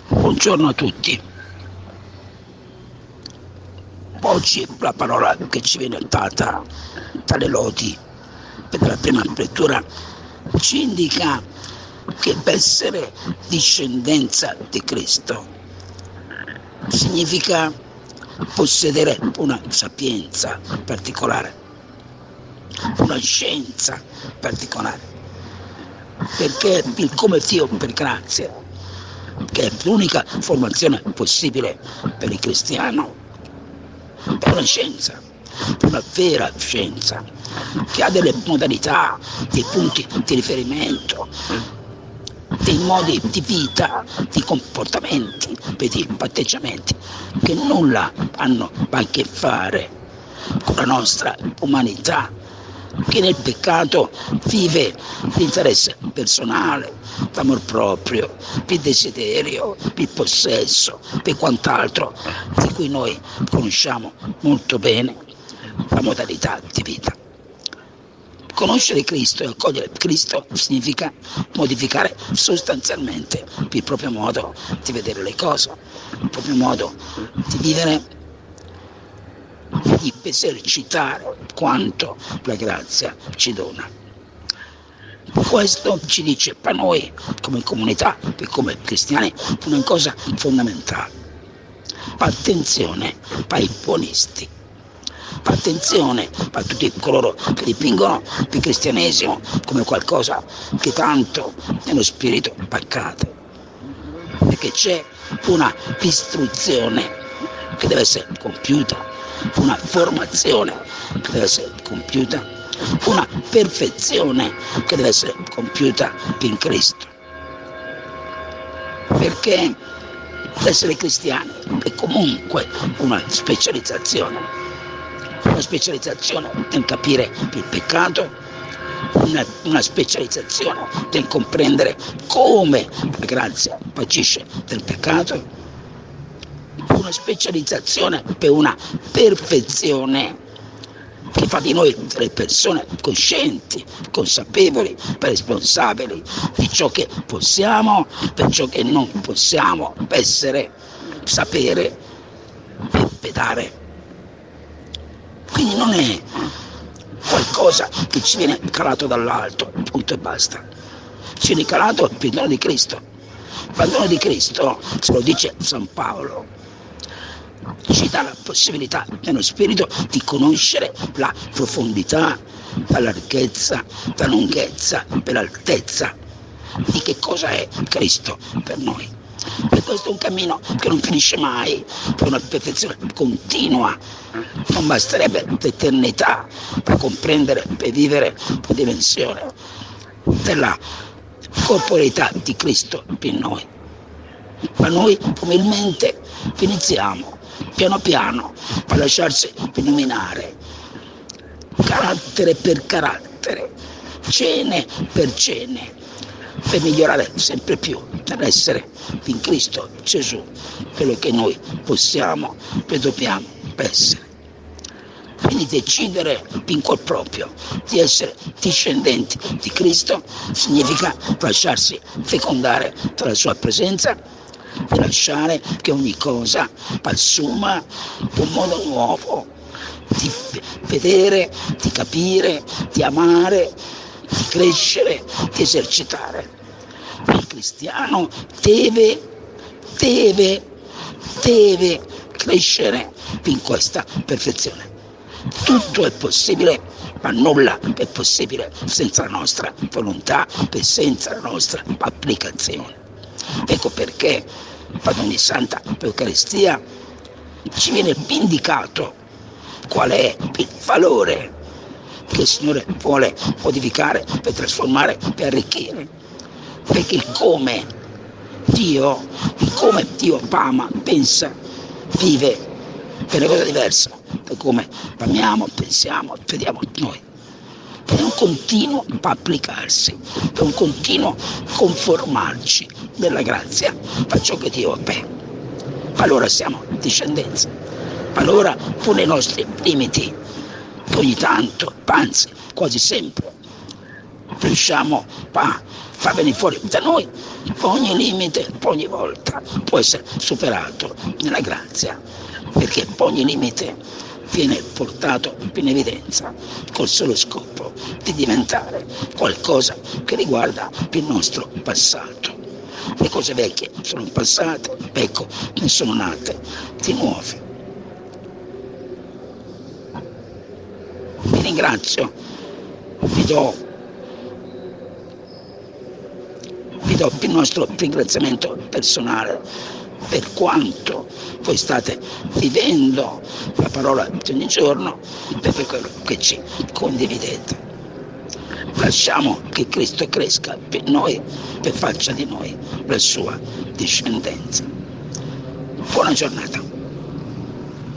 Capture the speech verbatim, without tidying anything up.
Buongiorno a tutti. Oggi la parola che ci viene data dalle lodi per la prima lettura ci indica che essere discendenza di Cristo significa possedere una sapienza particolare, una scienza particolare, perché il come Dio per grazia, che è l'unica formazione possibile per il cristiano, è una scienza, una vera scienza, che ha delle modalità, dei punti di riferimento, dei modi di vita, di comportamenti, di atteggiamenti che nulla hanno a che fare con la nostra umanità, che nel peccato vive l'interesse personale, l'amor proprio, il desiderio, il possesso e quant'altro di cui noi conosciamo molto bene la modalità di vita. Conoscere Cristo e accogliere Cristo significa modificare sostanzialmente il proprio modo di vedere le cose, il proprio modo di vivere, di esercitare quanto la grazia ci dona. Questo ci dice per noi come comunità e come cristiani una cosa fondamentale: attenzione ai buonisti, attenzione a tutti coloro che dipingono il cristianesimo come qualcosa che tanto nello spirito accade, perché c'è una istruzione che deve essere compiuta, una formazione che deve essere compiuta, una perfezione che deve essere compiuta in Cristo, perché l'essere cristiani è comunque una specializzazione, una specializzazione nel capire il peccato, una, una specializzazione nel comprendere come la grazia agisce del peccato, una specializzazione per una perfezione che fa di noi delle persone coscienti, consapevoli, responsabili di ciò che possiamo, per ciò che non possiamo essere, sapere e pedare. Quindi non è qualcosa che ci viene calato dall'alto, punto e basta. Ci viene calato il dono di Cristo. Il dono di Cristo, se lo dice San Paolo, ci dà la possibilità nello spirito di conoscere la profondità, la larghezza, la lunghezza e l'altezza di che cosa è Cristo per noi. E questo è un cammino che non finisce mai, è una perfezione continua. Non basterebbe l'eternità per comprendere, per vivere la dimensione della corporeità di Cristo in noi. Ma noi umilmente iniziamo piano piano a lasciarsi illuminare, carattere per carattere, cene per cene, per migliorare sempre più nell'essere in Cristo Gesù quello che noi possiamo e dobbiamo essere. Quindi decidere in cuor proprio di essere discendenti di Cristo significa lasciarsi fecondare dalla sua presenza e lasciare che ogni cosa assuma un modo nuovo di vedere, di capire, di amare, di crescere, di esercitare. Il cristiano deve, deve, deve crescere in questa perfezione. Tutto è possibile, ma nulla è possibile senza la nostra volontà e senza la nostra applicazione. Ecco perché ad ogni Santa Eucaristia ci viene indicato qual è il valore che il Signore vuole modificare, per trasformare, per arricchire. Perché il come Dio, il come Dio ama, pensa, vive, è una cosa diversa da come amiamo, pensiamo, vediamo noi. È un continuo applicarsi, è un continuo conformarci della grazia a ciò che Dio è. Allora siamo discendenza, allora pure i nostri limiti, che ogni tanto, anzi quasi sempre, riusciamo a far venire fuori da noi ogni limite, ogni volta può essere superato nella grazia, perché ogni limite viene portato in evidenza col solo scopo di diventare qualcosa che riguarda il nostro passato. Le cose vecchie sono passate, ecco, ne sono nate di nuove. Vi ringrazio, vi do vi do il nostro ringraziamento personale per quanto voi state vivendo la parola di ogni giorno e per quello che ci condividete. Lasciamo che Cristo cresca per noi, per faccia di noi la sua discendenza. Buona giornata.